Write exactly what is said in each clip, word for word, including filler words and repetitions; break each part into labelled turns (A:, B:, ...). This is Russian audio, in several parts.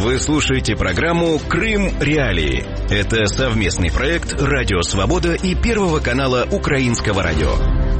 A: Вы слушаете программу «Крым Реалии». Это совместный проект «Радио Свобода» и Первого канала Украинского радио.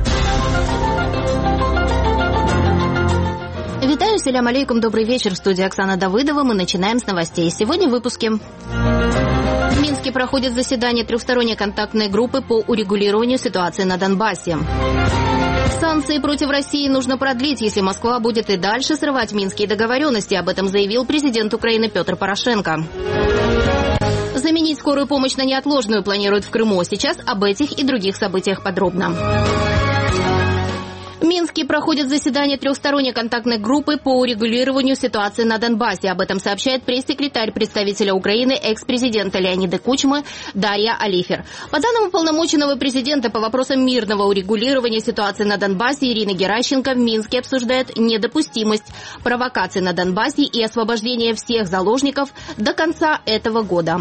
B: Витаю, салям алейкум, добрый вечер. В студии Оксана Давыдова. Мы начинаем с новостей. Сегодня в выпуске. В Минске проходит заседание трехсторонней контактной группы по урегулированию ситуации на Донбассе. Санкции против России нужно продлить, если Москва будет и дальше срывать минские договоренности. Об этом заявил президент Украины Петр Порошенко. Заменить скорую помощь на неотложную планируют в Крыму. Сейчас об этих и других событиях подробно. В Минске проходит заседание трехсторонней контактной группы по урегулированию ситуации на Донбассе. Об этом сообщает пресс-секретарь представителя Украины, экс-президента Леонида Кучмы Дарья Алифер. По данным уполномоченного президента по вопросам мирного урегулирования ситуации на Донбассе Ирины Геращенко, в Минске обсуждают недопустимость провокаций на Донбассе и освобождение всех заложников до конца этого года.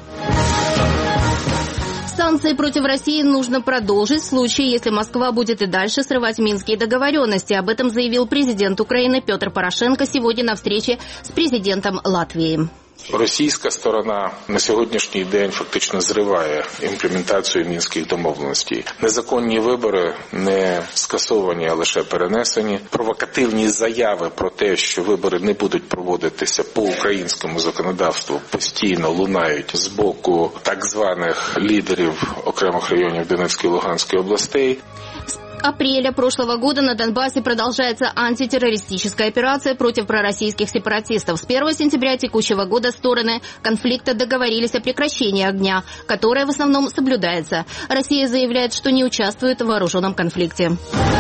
B: Санкции против России нужно продолжить в случае, если Москва будет и дальше срывать минские договоренности. Об этом заявил президент Украины Петр Порошенко сегодня на встрече с президентом Латвии.
C: Російська сторона на сьогоднішній день фактично зриває імплементацію мінських домовленостей. Незаконні вибори не скасовані, а лише перенесені. Провокативні заяви про те, що вибори не будуть проводитися по українському законодавству, постійно лунають з боку так званих лідерів окремих районів Донецької і Луганської областей.
B: Апреля прошлого года на Донбассе продолжается антитеррористическая операция против пророссийских сепаратистов. С первого сентября текущего года стороны конфликта договорились о прекращении огня, которое в основном соблюдается. Россия заявляет, что не участвует в вооруженном конфликте.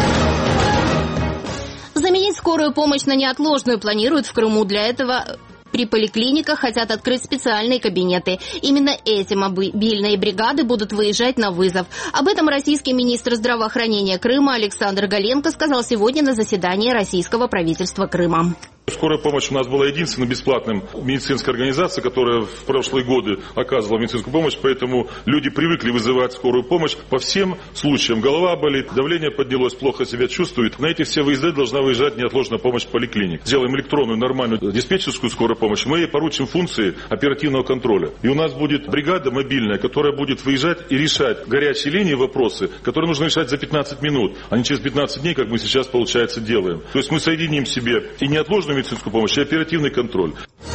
B: Заменить скорую помощь на неотложную планируют в Крыму. Для этого при поликлиниках хотят открыть специальные кабинеты. Именно эти мобильные бригады будут выезжать на вызов. Об этом российский министр здравоохранения Крыма Александр Галенко сказал сегодня на заседании российского правительства Крыма.
D: Скорая помощь у нас была единственной бесплатной медицинской организацией, которая в прошлые годы оказывала медицинскую помощь, поэтому люди привыкли вызывать скорую помощь по всем случаям. Голова болит, давление поднялось, плохо себя чувствует. На эти все выезды должна выезжать неотложная помощь в поликлиник. Сделаем электронную нормальную диспетчерскую скорую помощь, мы ей поручим функции оперативного контроля. И у нас будет бригада мобильная, которая будет выезжать и решать горячие линии вопросы, которые нужно решать за пятнадцать минут, а не через пятнадцать дней, как мы сейчас, получается, делаем. То есть мы соединим в себе и неотложную медицинскую помощь, и оперативный контроль.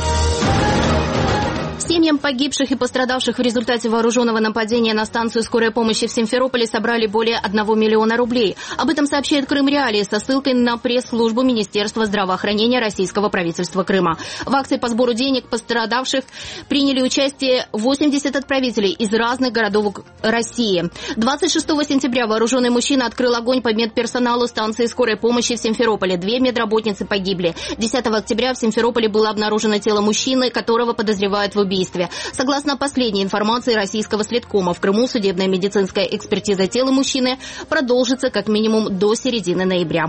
B: Семьям погибших и пострадавших в результате вооруженного нападения на станцию скорой помощи в Симферополе собрали более одного миллиона рублей. Об этом сообщает Крым Реалии со ссылкой на пресс-службу Министерства здравоохранения российского правительства Крыма. В акции по сбору денег пострадавших приняли участие восемьдесят отправителей из разных городов России. двадцать шестого сентября вооруженный мужчина открыл огонь по медперсоналу станции скорой помощи в Симферополе. Две медработницы погибли. десятого октября в Симферополе было обнаружено тело мужчины, которого подозревают в убийстве. Согласно последней информации российского следкома, в Крыму судебная медицинская экспертиза тела мужчины продолжится как минимум до середины ноября.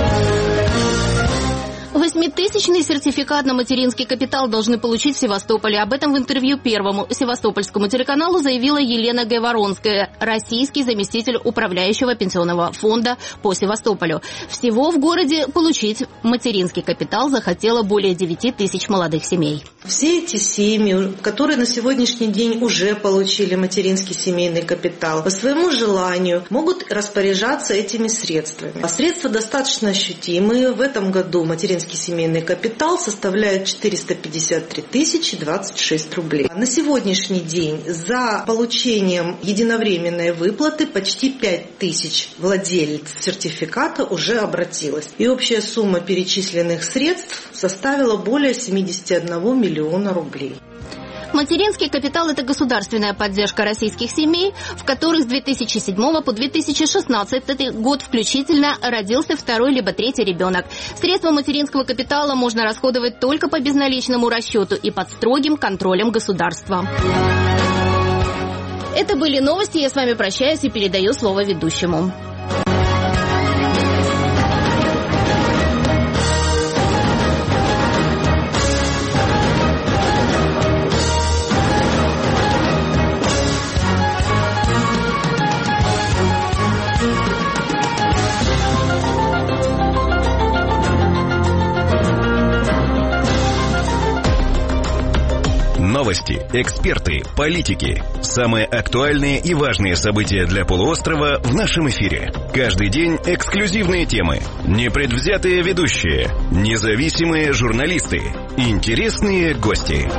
B: Восьмитысячный сертификат на материнский капитал должны получить в Севастополе. Об этом в интервью Первому севастопольскому телеканалу заявила Елена Гайворонская, российский заместитель управляющего пенсионного фонда по Севастополю. Всего в городе получить материнский капитал захотело более девяти тысяч молодых семей.
E: Все эти семьи, которые на сегодняшний день уже получили материнский семейный капитал, по своему желанию могут распоряжаться этими средствами. А средства достаточно ощутимые. В этом году материнский семейный капитал составляет четыреста пятьдесят три тысячи двадцать шесть рублей. На сегодняшний день за получением единовременной выплаты почти пять тысяч владельцев сертификата уже обратилось. И общая сумма перечисленных средств составила более семьдесят один миллиона рублей.
B: Материнский капитал – это государственная поддержка российских семей, в которых с две тысячи седьмого по две тысячи шестнадцатый год включительно родился второй либо третий ребенок. Средства материнского капитала можно расходовать только по безналичному расчету и под строгим контролем государства. Это были новости. Я с вами прощаюсь и передаю слово ведущему.
A: Новости, эксперты, политики. Самые актуальные и важные события для полуострова в нашем эфире. Каждый день эксклюзивные темы, непредвзятые ведущие, независимые журналисты, интересные гости.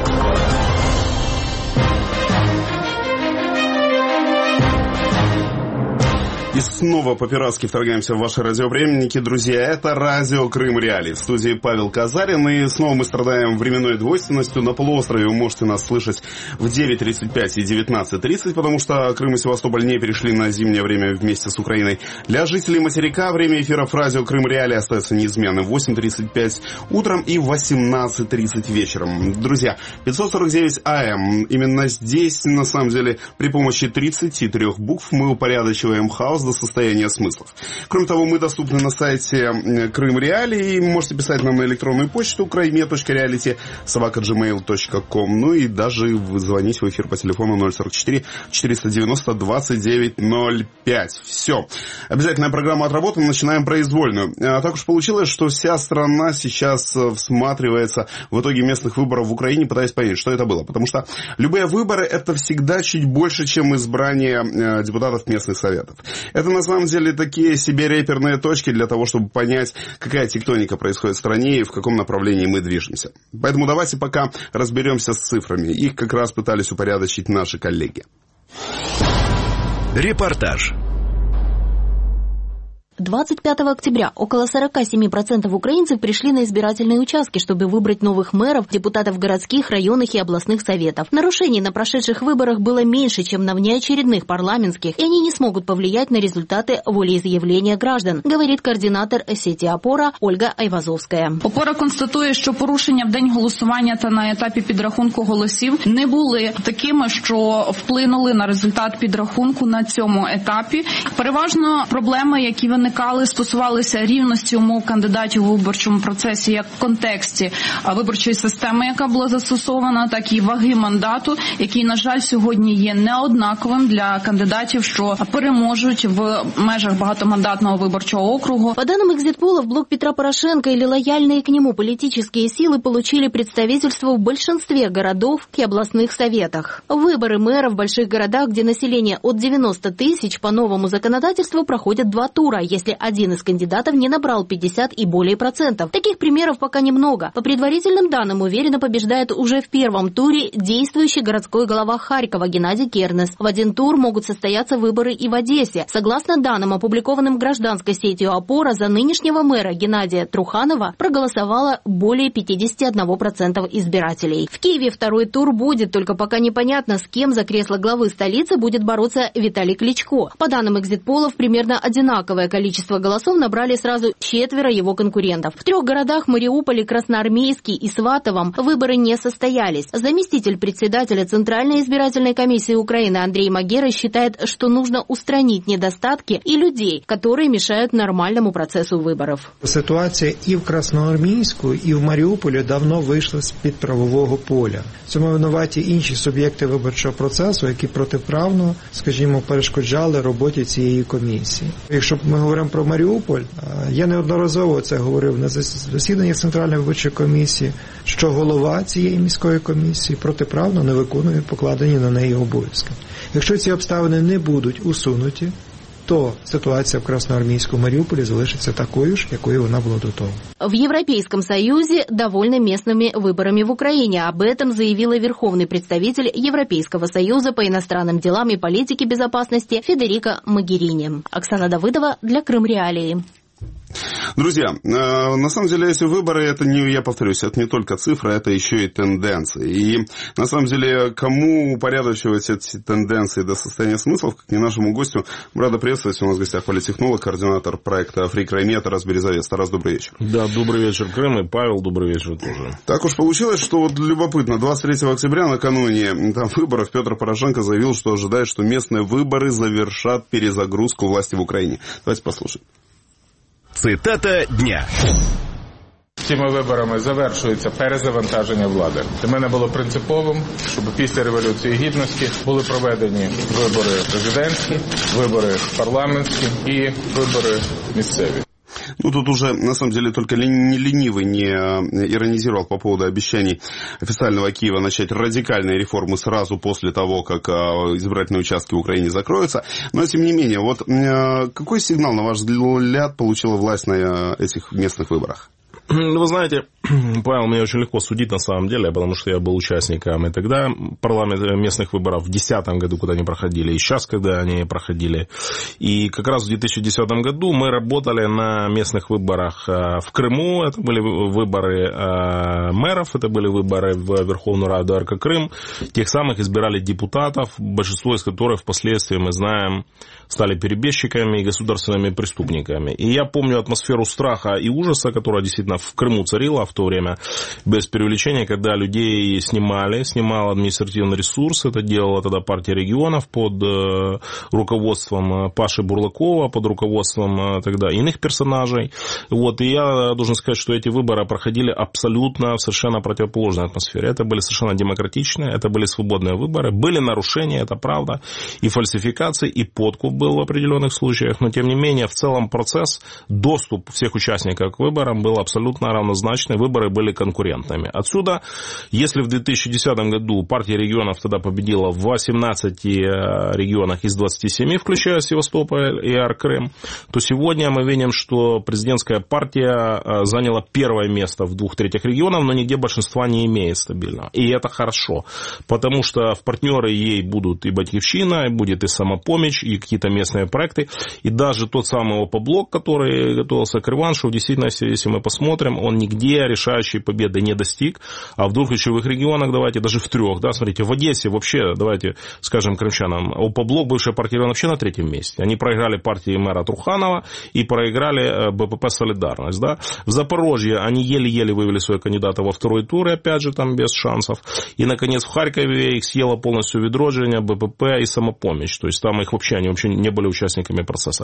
F: И снова по-пиратски вторгаемся в ваши радиоприемники. Друзья, это радио Крым Реалии. В студии Павел Казарин. И снова мы страдаем временной двойственностью. На полуострове вы можете нас слышать в девять тридцать пять и девятнадцать тридцать, потому что Крым и Севастополь не перешли на зимнее время вместе с Украиной. Для жителей материка время эфиров радио Крым Реалии остается неизменным. В восемь тридцать пять утром и в восемнадцать тридцать вечером. Друзья, пятьсот сорок девять АМ. Именно здесь, на самом деле, при помощи тридцати трёх букв мы упорядочиваем хаос до состояния смыслов. Кроме того, мы доступны на сайте Крым Реалии. Можете писать нам на электронную почту крайме точка реалити собака джимейл точка ком. Ну и даже звонить в эфир по телефону ноль сорок четыре четыреста девяносто двадцать девять ноль пять. Все. Обязательная программа отработана. Начинаем произвольную. А так уж получилось, что вся страна сейчас всматривается в итоге местных выборов в Украине, пытаясь понять, что это было. Потому что любые выборы — это всегда чуть больше, чем избрание депутатов местных советов. Это на самом деле такие себе реперные точки для того, чтобы понять, какая тектоника происходит в стране и в каком направлении мы движемся. Поэтому давайте пока разберемся с цифрами. Их как раз пытались упорядочить наши коллеги.
A: Репортаж.
B: двадцать пятого октября около сорок семь процентов украинцев пришли на избирательные участки, чтобы выбрать новых мэров, депутатов городских, районных и областных советов. Нарушений на прошедших выборах было меньше, чем на внеочередных парламентских, и они не смогут повлиять на результаты волеизъявления граждан, говорит координатор сети «Опора» Ольга Айвазовська.
G: «Опора» констатує, що порушення в день голосування та на етапі підрахунку голосів не були такими, що вплинули на результат підрахунку на цьому етапі. Переважно проблеми, які виникли, стосувалися рівності умов кандидатів у виборчому процесі як в контексті виборчої системи, яка була застосована, так і ваги мандату, який, на жаль, сьогодні є неоднаковим для кандидатів, що переможуть в межах багатомандатного выборчего округа.
B: По данным экзитполов, блок Петра Порошенко или лояльные к нему политические силы получили представительство в большинстве городов и областных советах. Выборы мэра в больших городах, где население от девяноста тысяч, по новому законодательству проходят два тура, если один из кандидатов не набрал пятьдесят и более процентов. Таких примеров пока немного. По предварительным данным, уверенно побеждает уже в первом туре действующий городской глава Харькова Геннадий Кернес. В один тур могут состояться выборы и в Одессе. Согласно данным, опубликованным гражданской сетью «Опора», за нынешнего мэра Геннадия Труханова проголосовало более пятьдесят один процент избирателей. В Киеве второй тур будет, только пока непонятно, с кем за кресло главы столицы будет бороться Виталий Кличко. По данным экзитполов, примерно одинаковое количество Количество голосов набрали сразу четверо его конкурентов. В трех городах — Мариуполе, Красноармейске и Сватовом — выборы не состоялись. Заместитель председателя Центральной избирательной комиссии Украины Андрей Магера считает, что нужно устранить недостатки и людей, которые мешают нормальному процессу выборов.
H: Ситуація і в Красноармійську, і в Маріуполі давно вийшла з-під правового поля. Цьому винуваті інші суб'єкти виборчого процесу, які протиправно, скажімо, перешкоджали роботі цієї комісії. Якщо ми говоримо про Маріуполь, я неодноразово це говорив на засіданнях Центральної виборчої комісії, що голова цієї міської комісії протиправно не виконує покладені на неї обов'язки. Якщо ці обставини не будуть усунуті, то ситуация в Красноармейском Мариуполе залишится такой же, якой она была до того.
B: В Европейском Союзе довольны местными выборами в Украине. Об этом заявила верховный представитель Европейского Союза по иностранным делам и политике безопасности Федерико Могерини. Оксана Давыдова для Крым Реалии.
F: Друзья, на самом деле эти выборы, это не, я повторюсь, это не только цифры, это еще и тенденции. И на самом деле, кому упорядочивать эти тенденции до состояния смыслов, как не нашему гостю, рада приветствовать. У нас в гостях политтехнолог, координатор проекта «Фри Крайме» Тарас Березовец. Тарас, добрый вечер.
I: Да, добрый вечер, Крым, и Павел, добрый вечер тоже.
F: Так уж получилось, что вот любопытно, двадцать третьего октября, накануне там выборов, Петр Порошенко заявил, что ожидает, что местные выборы завершат перезагрузку власти в Украине. Давайте послушаем.
A: Цитата дня.
C: Цими виборами завершується перезавантаження влади. Для мене було принциповим, щоб після Революції Гідності були проведені вибори президентські, вибори парламентські і вибори місцеві.
F: Ну, тут уже, на самом деле, только не ленивый не иронизировал по поводу обещаний официального Киева начать радикальные реформы сразу после того, как избирательные участки в Украине закроются. Но, тем не менее, вот какой сигнал, на ваш взгляд, получила власть на этих местных выборах?
I: Вы знаете, Павел, мне очень легко судить на самом деле, потому что я был участником и тогда парламент местных выборов в две тысячи десятом году, когда они проходили, и сейчас, когда они проходили. И как раз в две тысячи десятом году мы работали на местных выборах в Крыму. Это были выборы мэров, это были выборы в Верховную Раду эр ка Крым. Тех самых избирали депутатов, большинство из которых впоследствии, мы знаем, стали перебежчиками и государственными преступниками. И я помню атмосферу страха и ужаса, которая действительно в Крыму царила в то время, без преувеличения, когда людей снимали, снимал административный ресурс. Это делала тогда партия регионов под э, руководством Паши Бурлакова, под руководством э, тогда иных персонажей. Вот. И я должен сказать, что эти выборы проходили абсолютно в совершенно противоположной атмосфере. Это были совершенно демократичные, это были свободные выборы. Были нарушения, это правда, и фальсификации, и подкуп был в определенных случаях, но тем не менее в целом процесс, доступ всех участников к выборам был абсолютно равнозначный, выборы были конкурентными. Отсюда, если в две тысячи десятом году партия регионов тогда победила в восемнадцати регионах из двадцати семи, включая Севастополь и Ар-Крым, то сегодня мы видим, что президентская партия заняла первое место в двух третьих регионов, но нигде большинства не имеет стабильно. И это хорошо, потому что в партнеры ей будут и Батьковщина, и будет и Самопомощь, и какие-то местные проекты, и даже тот самый ОП-блок, который готовился к реваншу, в действительности, если мы посмотрим, он нигде решающей победы не достиг, а в двух ключевых регионах, давайте, даже в трех, да, смотрите, в Одессе вообще, давайте скажем крымчанам, ОП-блок, бывшая партия, вообще на третьем месте. Они проиграли партии мэра Труханова и проиграли БПП «Солидарность», да. В Запорожье они еле-еле вывели своего кандидата во второй тур, и опять же там без шансов. И, наконец, в Харькове их съело полностью Відродження, БПП и Самопомощь, то есть там их вообще, они вообще не были участниками процесса.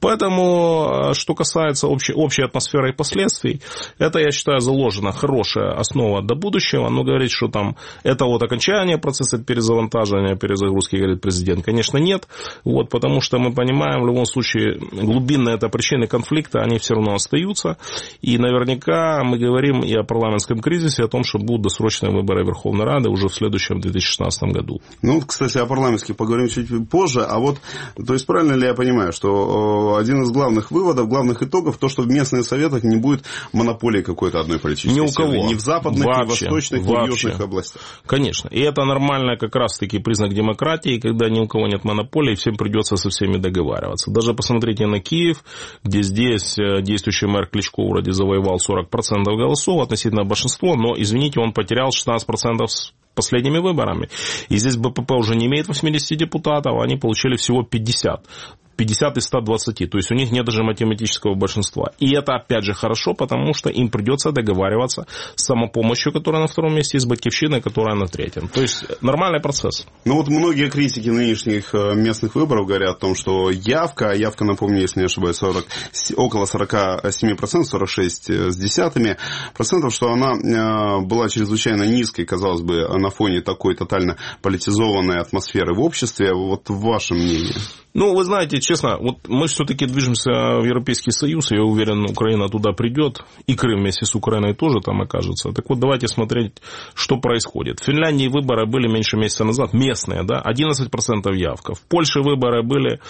I: Поэтому, что касается общей, общей атмосферы и последствий, это, я считаю, заложена хорошая основа до будущего. Но говорить, что там это вот окончание процесса перезавантаживания, перезагрузки, говорит президент, конечно, нет. Вот, потому что мы понимаем, в любом случае, глубинные это причины конфликта, они все равно остаются. И наверняка мы говорим и о парламентском кризисе, о том, что будут досрочные выборы Верховной Рады уже в следующем две тысячи шестнадцатом году.
F: Ну, кстати, о парламентских поговорим чуть позже. А вот, то есть, правильно ли я понимаю, что один из главных выводов, главных итогов, то, что в местных советах не будет монополии какой-то одной политической
I: ни у
F: силы.
I: кого.
F: Ни в западных,
I: вообще,
F: ни в восточных,
I: вообще.
F: ни в южных областях.
I: Конечно. И это нормально как раз-таки признак демократии, когда ни у кого нет монополии, всем придется со всеми договариваться. Даже посмотрите на Киев, где здесь действующий мэр Кличко вроде завоевал сорок процентов голосов, относительно большинства, но, извините, он потерял шестнадцать процентов с последними выборами. И здесь БПП уже не имеет восемьдесят депутатов, они получили всего пятьдесят. пятьдесят из ста двадцати, то есть у них нет даже математического большинства. И это, опять же, хорошо, потому что им придется договариваться с Самопомощью, которая на втором месте, и с Батьковщиной, которая на третьем. То есть нормальный процесс.
F: Ну вот многие критики нынешних местных выборов говорят о том, что явка, явка, напомню, если не ошибаюсь, сорок, около сорок семь процентов, сорок шесть с десятыми процентов, что она была чрезвычайно низкой, казалось бы, на фоне такой тотально политизованной атмосферы в обществе. Вот ваше мнение?
I: Ну, вы знаете, честно, вот мы все-таки движемся в Европейский Союз, я уверен, Украина туда придет, и Крым вместе с Украиной тоже там окажется. Так вот, давайте смотреть, что происходит. В Финляндии выборы были меньше месяца назад, местные, да, одиннадцать процентов явка. В Польше выборы были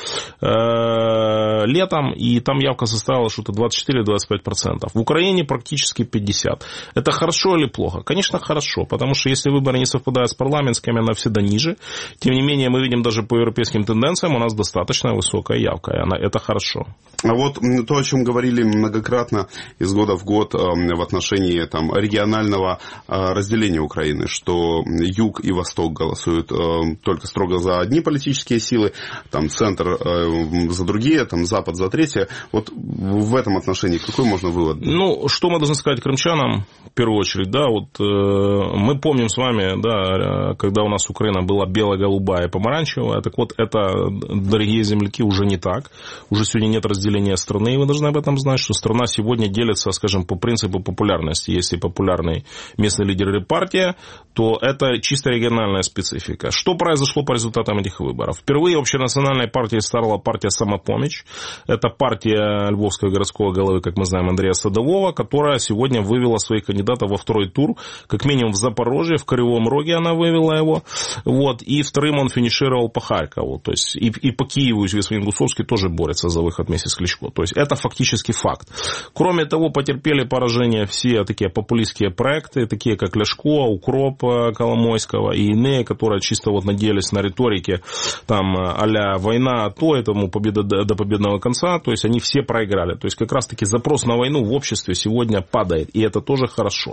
I: э, летом, и там явка составила что-то двадцать четыре - двадцать пять процентов. В Украине практически пятьдесят процентов. Это хорошо или плохо? Конечно, хорошо, потому что если выборы не совпадают с парламентскими, она всегда ниже. Тем не менее, мы видим даже по европейским тенденциям, у нас достаточно достаточно высокая явка, и она, это хорошо.
F: А вот то, о чем говорили многократно из года в год в отношении там, регионального разделения Украины, что юг и восток голосуют только строго за одни политические силы, там центр за другие, там запад за третье. Вот в этом отношении какой можно вывод?
I: Ну, что мы должны сказать крымчанам, в первую очередь, да, вот мы помним с вами, да, когда у нас Украина была бело-голубая и помаранчевая, так вот это дорогие земляки, уже не так. Уже сегодня нет разделения страны, и вы должны об этом знать, что страна сегодня делится, скажем, по принципу популярности. Если популярный местный лидер или партия, то это чисто региональная специфика. Что произошло по результатам этих выборов? Впервые общенациональной партией стала партия «Самопомощь». Это партия львовского городского головы, как мы знаем, Андрея Садового, которая сегодня вывела своих кандидатов во второй тур, как минимум в Запорожье, в Кривом Роге она вывела его, вот, и вторым он финишировал по Харькову, то есть и, и по Киеву Известный Гусовский тоже борется за выход вместе с Кличко, то есть это фактически факт. Кроме того, потерпели поражение все такие популистские проекты, такие как Ляшко, Укроп Коломойского и иные, которые чисто вот надеялись на риторике, там, а-ля война, то этому победа до победного конца, то есть они все проиграли, то есть как раз-таки запрос на войну в обществе сегодня падает, и это тоже хорошо.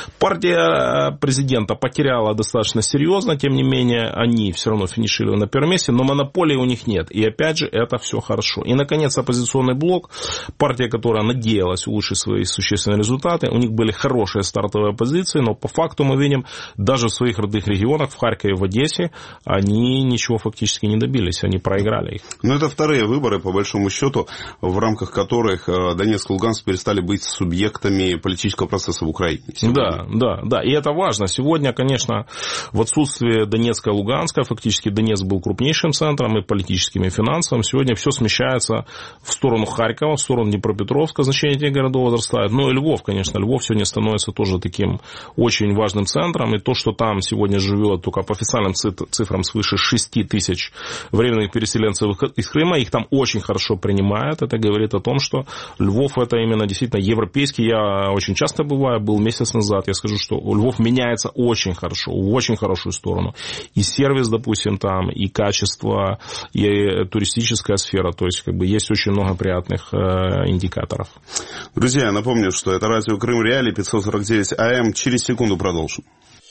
I: Партия президента потеряла достаточно серьезно, тем не менее, они все равно финишировали на первом месте, но монополии у них нет, и опять же, это все хорошо. И, наконец, оппозиционный блок, партия, которая надеялась улучшить свои существенные результаты, у них были хорошие стартовые позиции, но по факту мы видим, даже в своих родных регионах, в Харькове, в Одессе, они ничего фактически не добились, они проиграли их.
F: Но это вторые выборы, по большому счету, в рамках которых Донецк и Луганск перестали быть субъектами политического процесса в Украине.
I: Да, да, да, и это важно. Сегодня, конечно, в отсутствие Донецка и Луганска, фактически Донецк был крупнейшим центром и политическим, и финансовым, сегодня все смещается в сторону Харькова, в сторону Днепропетровска, значение этих городов возрастает. Ну и Львов, конечно, Львов сегодня становится тоже таким очень важным центром, и то, что там сегодня живет только по официальным цифрам свыше шести тысяч временных переселенцев из Крыма, их там очень хорошо принимают, это говорит о том, что Львов это именно действительно европейский, я очень часто бываю, был месяц назад, я скажу, что Львов меняется очень хорошо, в очень хорошую сторону, и сервис, допустим, там, и качество, и туристическая сфера, то есть как бы есть очень много приятных э, индикаторов.
F: Друзья, я напомню, что это радио Крым Реалии, пятьсот сорок девять АМ, через секунду продолжим.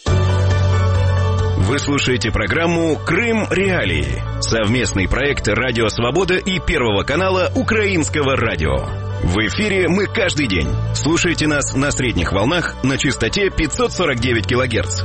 A: Вы слушаете программу «Крым Реалии». Совместный проект «Радио Свобода» и Первого канала Украинского радио. В эфире мы каждый день. Слушайте нас на средних волнах на частоте пятьсот сорок девять килогерц.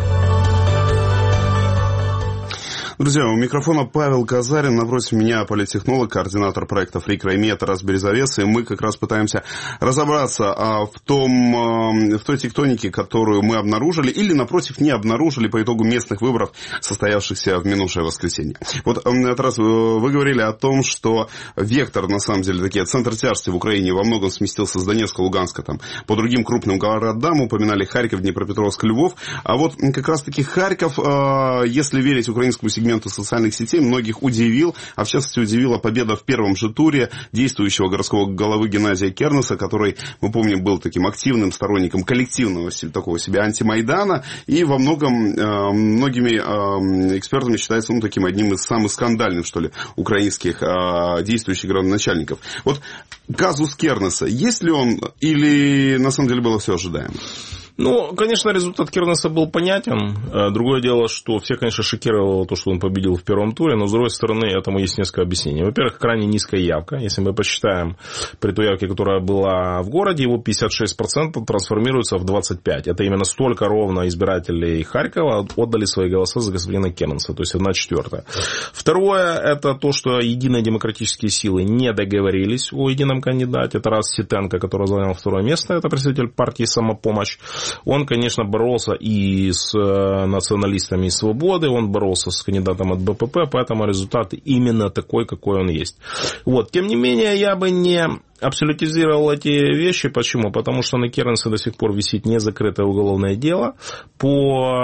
F: Друзья, у микрофона Павел Казарин, напротив меня политтехнолог, координатор проекта «Фрик Райми», это «Раз Березовец», и мы как раз пытаемся разобраться в, том, в той тектонике, которую мы обнаружили, или, напротив, не обнаружили по итогу местных выборов, состоявшихся в минувшее воскресенье. Вот, раз вы говорили о том, что вектор, на самом деле, такие, центр тяжести в Украине во многом сместился с Донецка, Луганска, там, по другим крупным городам, упоминали Харьков, Днепропетровск, Львов, а вот как раз-таки Харьков, если верить украинскому сегменту, сегменту социальных сетей многих удивил, а в частности удивила победа в первом же туре действующего городского головы Геннадия Кернеса, который, мы помним, был таким активным сторонником коллективного такого себе антимайдана и во многом э, многими э, экспертами считается ну, таким одним из самых скандальных, что ли, украинских э, действующих градоначальников. Вот казус Кернеса, есть ли он или на самом деле было все ожидаемо?
I: Ну, конечно, результат Кернеса был понятен. Другое дело, что все, конечно, шокировало то, что он победил в первом туре, но, с другой стороны, этому есть несколько объяснений. Во-первых, крайне низкая явка. Если мы посчитаем при той явке, которая была в городе, его пятьдесят шесть процентов трансформируется в двадцать пять процентов. Это именно столько ровно избирателей Харькова отдали свои голоса за господина Кернеса, то есть одна четвертая. Второе, это то, что единые демократические силы не договорились о едином кандидате. Это раз Ситенко, который занял второе место, это представитель партии «Самопомощь». Он, конечно, боролся и с националистами «Свободы», он боролся с кандидатом от бэ пэ пэ, поэтому результат именно такой, какой он есть. Вот. Тем не менее, я бы не абсолютизировал эти вещи. Почему? Потому что на Кернесе до сих пор висит незакрытое уголовное дело по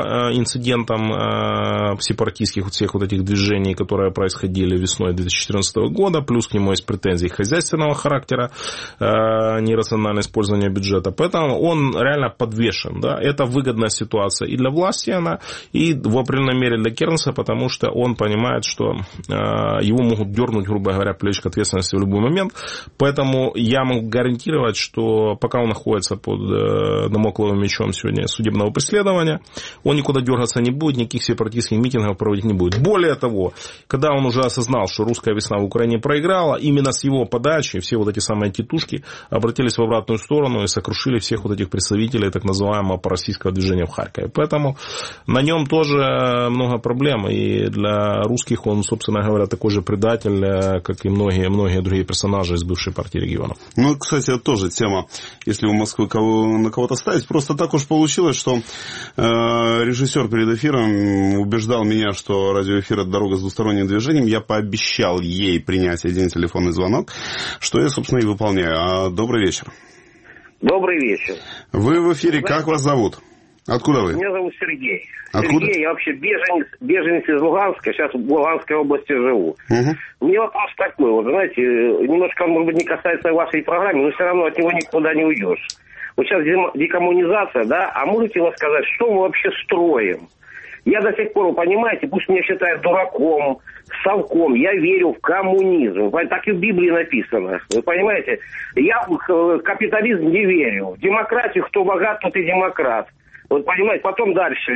I: инцидентам сепаратистских всех вот этих движений, которые происходили весной две тысячи четырнадцатого года, плюс к нему есть претензии хозяйственного характера, нерациональное использование бюджета. Поэтому он реально подвешен. Да? Это выгодная ситуация и для власти она, и в определенной мере для Кернеса, потому что он понимает, что его могут дернуть, грубо говоря, плечик ответственности в любой момент. Поэтому Но я могу гарантировать, что пока он находится под дамокловым мечом сегодня судебного преследования, он никуда дергаться не будет, никаких сепаратистских митингов проводить не будет. Более того, когда он уже осознал, что русская весна в Украине проиграла, именно с его подачи все вот эти самые титушки обратились в обратную сторону и сокрушили всех вот этих представителей так называемого пророссийского движения в Харькове. Поэтому на нем тоже много проблем, и для русских он, собственно говоря, такой же предатель, как и многие, многие другие персонажи из бывшей партии регионов.
F: Ну, кстати, это тоже тема, если у Москвы кого, на кого-то ставить. Просто так уж получилось, что э, режиссер перед эфиром убеждал меня, что радиоэфир – это дорога с двусторонним движением. Я пообещал ей принять один телефонный звонок, что я, собственно, и выполняю. А, добрый вечер.
J: Добрый вечер.
F: Вы в эфире. Как вас зовут? Откуда вы?
J: Меня зовут Сергей.
F: Откуда?
J: Сергей, я вообще беженец, беженец из Луганска, сейчас в Луганской области живу. Угу. У меня вопрос такой, вот знаете, немножко, может быть, не касается вашей программы, но все равно от него никуда не уйдешь. Вот сейчас декоммунизация, да, а можете вы сказать, что мы вообще строим? Я до сих пор, понимаете, пусть меня считают дураком, совком, я верю в коммунизм. Так и в Библии написано. Вы понимаете? Я в капитализм не верю. В демократию, кто богат, тот и демократ. Вот понимаете, потом дальше.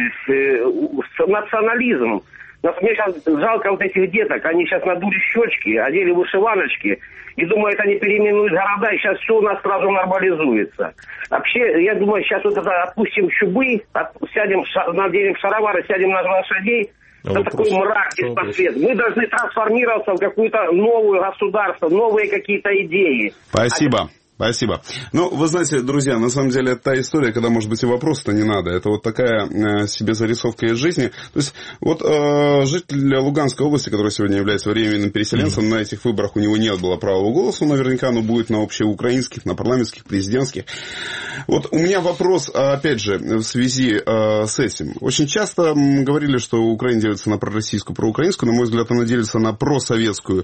J: Национализм. Мне сейчас жалко вот этих деток. Они сейчас надули щечки, одели вышиваночки. И думают, они переименуют города, и сейчас все у нас сразу нормализуется. Вообще, я думаю, сейчас вот это отпустим чубы, от, сядем, наденем шаровары, сядем на лошадей. Это такой мрак беспросвет. Мы должны трансформироваться в какое-то новое государство, новые какие-то идеи.
F: Спасибо. Спасибо. Ну, вы знаете, друзья, на самом деле, это та история, когда, может быть, и вопроса-то не надо. Это вот такая э, себе зарисовка из жизни. То есть, вот э, житель Луганской области, который сегодня является временным переселенцем, mm-hmm. на этих выборах у него не было права голоса, наверняка оно будет на общеукраинских, на парламентских, президентских. Вот у меня вопрос, опять же, в связи э, с этим. Очень часто говорили, что Украина делится на пророссийскую, проукраинскую. На мой взгляд, она делится на просоветскую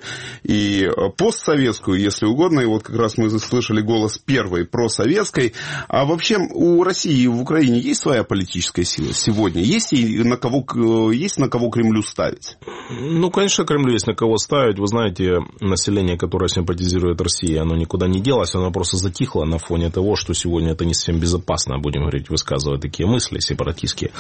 F: и постсоветскую, если угодно. И вот как раз мы слышали голос первой просоветской. А вообще у России и в Украине есть своя политическая сила сегодня? Есть и на кого, есть на кого Кремлю ставить?
I: Ну, конечно, Кремлю есть на кого ставить. Вы знаете, население, которое симпатизирует России, оно никуда не делось, оно просто затихло на фоне того, что сегодня это не совсем безопасно, будем говорить, высказывать такие мысли сепаратистские.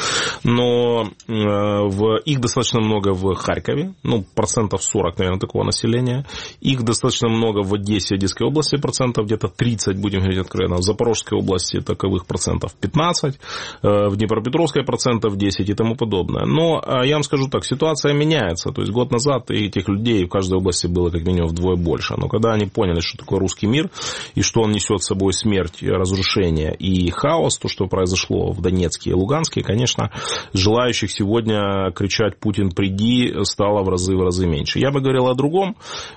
I: Но э, в, их достаточно много в Харькове, ну, процентов сорок, наверное, такого населения. Их достаточно много в Одессе, Одесской области, процентов где-то тридцать, будем говорить откровенно, в Запорожской области таковых процентов пятнадцать, в Днепропетровской процентов десять и тому подобное. Но я вам скажу так, ситуация меняется. То есть год назад этих людей в каждой области было как минимум вдвое больше. Но когда они поняли, что такое русский мир и что он несет с собой смерть, разрушение и хаос, то, что произошло в Донецке и Луганске, конечно, желающих сегодня кричать «Путин, приди!» стало в разы в разы меньше. Я бы говорил о другом,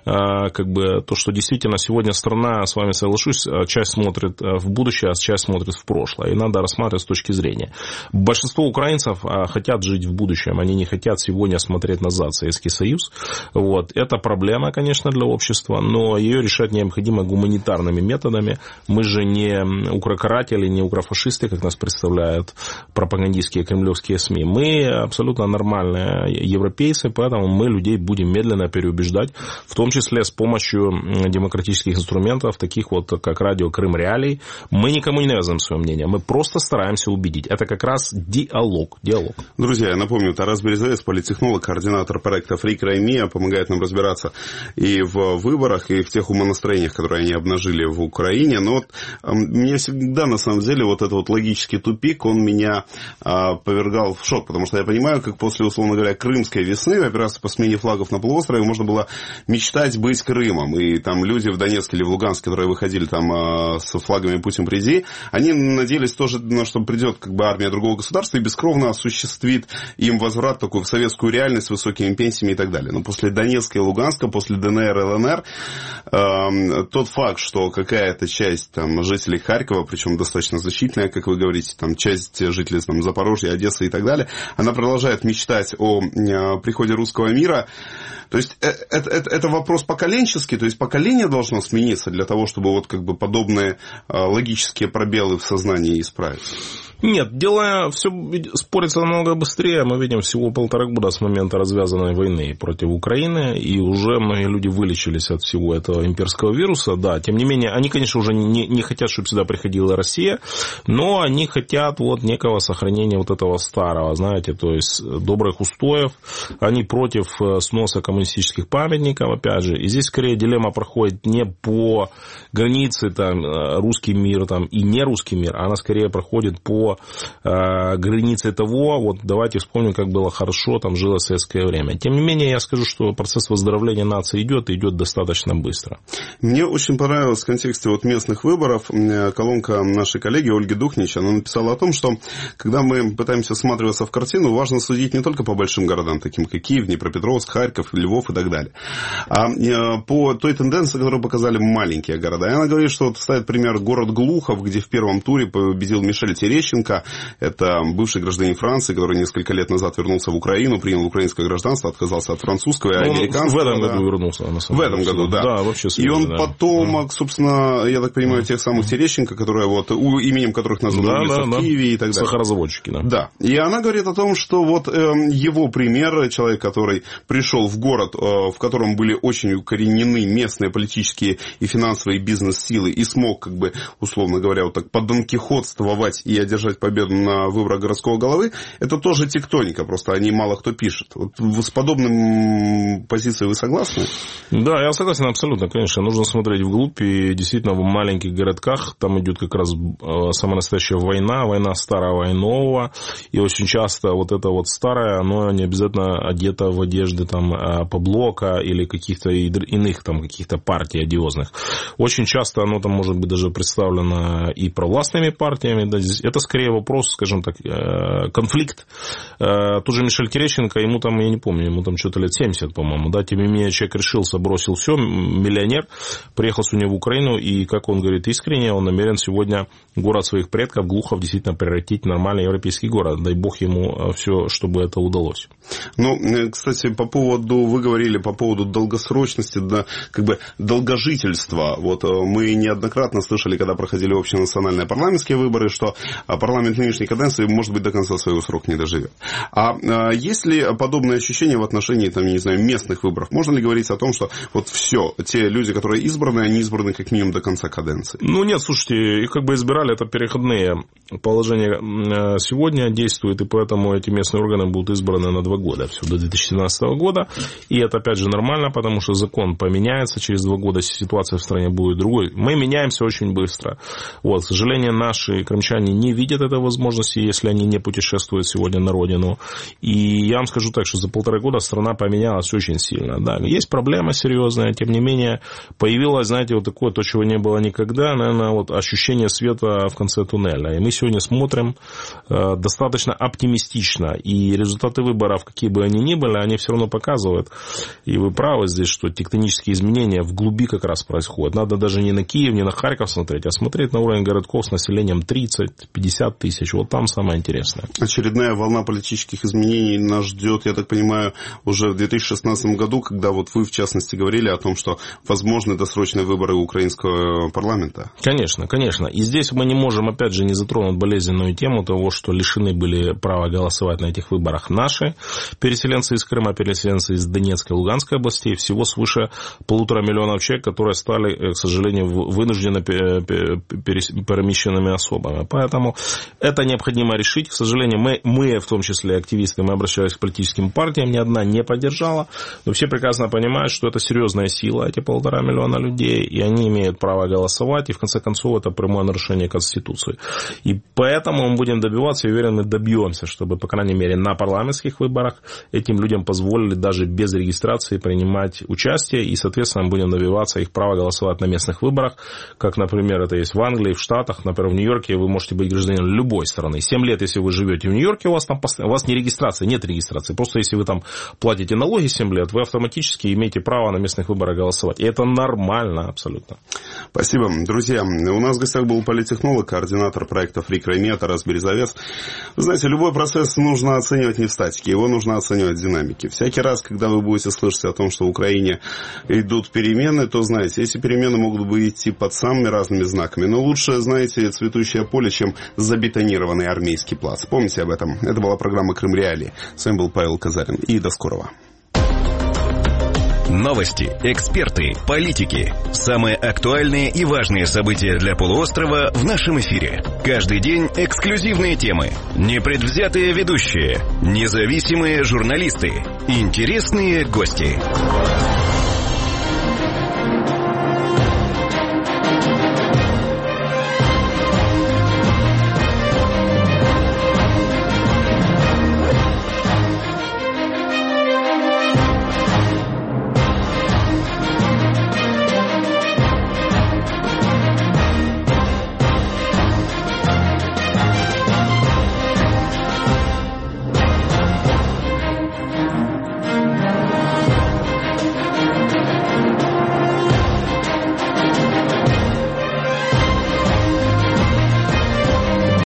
I: как бы то, что действительно сегодня страна, с вами соглашусь, часть смотрит в будущее, а часть смотрит в прошлое. И надо рассматривать с точки зрения. Большинство украинцев хотят жить в будущем, они не хотят сегодня смотреть назад в Советский Союз. Вот. Это проблема, конечно, для общества, но ее решать необходимо гуманитарными методами. Мы же не укрокаратели, не укрофашисты, как нас представляют пропагандистские кремлевские СМИ. Мы абсолютно нормальные европейцы, поэтому мы людей будем медленно переубеждать, в том числе с помощью демократических инструментов, таких вот, как радио «Крым Реалий». Мы никому не навязываем свое мнение, мы просто стараемся убедить. Это как раз диалог. диалог.
F: Друзья, я напомню, Тарас Березовец, политтехнолог, координатор проекта «Фри Краймия», помогает нам разбираться и в выборах, и в тех умонастроениях, которые они обнажили в Украине. Но вот мне всегда, на самом деле, вот этот вот логический тупик, он меня а, повергал в шок, потому что я понимаю, как после, условно говоря, крымской весны, операции по смене флагов на полуострове, можно было мечтать быть Крымом. И там люди в Донецке или в Луганске, которые выходили там а, с флагами «Путин, приди», они надеялись тоже, ну, что придет как бы армия другого государства и бескровно осуществит им возврат такой в советскую реальность с высокими пенсиями и так далее. Но после Донецка и Луганска, после ДНР и ЛНР, э, тот факт, что какая-то часть там, жителей Харькова, причем достаточно значительная, как вы говорите, там, часть жителей там, Запорожья, Одессы и так далее, она продолжает мечтать о э, приходе русского мира. То есть это, это, это вопрос поколенческий, то есть поколение должно смениться для того, чтобы вот как бы подобные логические пробелы в сознании исправить?
I: Нет, дело все спорится намного быстрее. Мы видим всего полтора года с момента развязанной войны против Украины, и уже многие люди вылечились от всего этого имперского вируса. Да, тем не менее, они, конечно, уже не, не хотят, чтобы сюда приходила Россия, но они хотят вот некого сохранения вот этого старого, знаете, то есть добрых устоев. Они против сноса коммунистических памятников, опять же. И здесь, скорее, дилемма проходит не по границе там, русский мир там, и не русский мир, а она, скорее, проходит по границы того, вот давайте вспомним, как было хорошо, там жило советское время. Тем не менее, я скажу, что процесс выздоровления нации идет, и идет достаточно быстро.
F: Мне очень понравилось в контексте вот местных выборов колонка нашей коллеги Ольги Духнич. Она написала о том, что когда мы пытаемся всматриваться в картину, важно судить не только по большим городам, таким как Киев, Днепропетровск, Харьков, Львов и так далее, а по той тенденции, которую показали маленькие города. И она говорит, что вот ставит пример город Глухов, где в первом туре победил Мишель Терещенко. Это бывший гражданин Франции, который несколько лет назад вернулся в Украину, принял украинское гражданство, отказался от французского и американского.
I: В этом
F: да.
I: году вернулся, на самом
F: В этом году, да.
I: да вообще
F: и он
I: да.
F: потомок, собственно, я так понимаю, тех самых Терещенко, которые вот, именем которых названы
I: да,
F: улицы
I: да,
F: в
I: да.
F: Киеве и так далее.
I: Сахарозаводчики, да.
F: Да. И она говорит о том, что вот э, его пример, человек, который пришел в город, э, в котором были очень укоренены местные политические и финансовые бизнес-силы, и смог, как бы, условно говоря, вот так подонкихотствовать и одержать победу на выборах городского головы, это тоже тектоника, просто о ней мало кто пишет. Вот с подобным позицией вы согласны?
I: Да, я согласен абсолютно, конечно. Нужно смотреть вглубь, и действительно в маленьких городках там идет как раз самая настоящая война, война старого и нового, и очень часто вот это вот старое, оно не обязательно одето в одежды там Паблока или каких-то иных там каких-то партий одиозных. Очень часто оно там может быть даже представлено и провластными партиями. Да, это скорее вопрос, скажем так, конфликт. Тот же Мишель Терещенко, ему там, я не помню, ему там что-то лет семьдесят, по-моему, да, тем не менее, человек решился, бросил все, миллионер, приехал сегодня в Украину, и, как он говорит искренне, он намерен сегодня город своих предков, Глухов, действительно превратить в нормальный европейский город. Дай бог ему все, чтобы это удалось.
F: Ну, кстати, по поводу, вы говорили по поводу долгосрочности, да, как бы долгожительства. Вот мы неоднократно слышали, когда проходили общенациональные парламентские выборы, что парламент нынешней каденции, может быть, до конца своего срока не доживет. А, а есть ли подобные ощущения в отношении, там, я не знаю, местных выборов? Можно ли говорить о том, что вот все, те люди, которые избраны, они избраны как минимум до конца каденции?
I: Ну, нет, слушайте, их как бы избирали, это переходные положения сегодня действуют, и поэтому эти местные органы будут избраны на два года, все, до две тысячи семнадцатого года. И это, опять же, нормально, потому что закон поменяется, через два года ситуация в стране будет другой. Мы меняемся очень быстро. Вот, к сожалению, наши крымчане не видят этой возможности, если они не путешествуют сегодня на родину. И я вам скажу так, что за полтора года страна поменялась очень сильно. Да, есть проблема серьезная, тем не менее, появилось, знаете, вот такое, то, чего не было никогда, наверное, вот ощущение света в конце туннеля. И мы сегодня смотрим э, достаточно оптимистично. И результаты выборов, какие бы они ни были, они все равно показывают, и вы правы здесь, что тектонические изменения в глуби как раз происходят. Надо даже не на Киев, не на Харьков смотреть, а смотреть на уровень городков с населением тридцать-пятьдесят тысяч. Вот там самое интересное.
F: Очередная волна политических изменений нас ждет, я так понимаю, уже в две тысячи шестнадцатом году, когда вот вы, в частности, говорили о том, что возможны досрочные выборы украинского парламента.
I: Конечно, конечно. И здесь мы не можем, опять же, не затронуть болезненную тему того, что лишены были права голосовать на этих выборах наши переселенцы из Крыма, переселенцы из Донецкой и Луганской областей, всего свыше полутора миллионов человек, которые стали, к сожалению, вынужденно перемещенными особами. Поэтому это необходимо решить. К сожалению, мы, мы, в том числе активисты, мы обращались к политическим партиям, ни одна не поддержала, но все прекрасно понимают, что это серьезная сила, эти полтора миллиона людей, и они имеют право голосовать, и в конце концов это прямое нарушение Конституции. И поэтому мы будем добиваться, и уверен, мы добьемся, чтобы, по крайней мере, на парламентских выборах этим людям позволили даже без регистрации принимать участие, и, соответственно, мы будем добиваться их права голосовать на местных выборах, как, например, это есть в Англии, в Штатах, например, в Нью-Йорке вы можете быть гражданином любой страны. семь лет, если вы живете в Нью-Йорке, у вас там у вас не регистрация, нет регистрации. Просто если вы там платите налоги семь лет, вы автоматически имеете право на местных выборах голосовать. И это нормально абсолютно.
F: Спасибо. Друзья, у нас в гостях был политтехнолог, координатор проекта Free Crimea Тарас Березовец. Вы знаете, любой процесс нужно оценивать не в статике, его нужно оценивать в динамике. Всякий раз, когда вы будете слышать о том, что в Украине идут перемены, то, знаете, эти перемены могут быть бы идти под самыми разными знаками. Но лучше, знаете, цветущее поле, чем забетонированный армейский плац. Помните об этом? Это была программа «Крым Реалии». С вами был Павел Казарин. И до скорого.
A: Новости, эксперты, политики. Самые актуальные и важные события для полуострова в нашем эфире. Каждый день эксклюзивные темы, непредвзятые ведущие, независимые журналисты, интересные гости.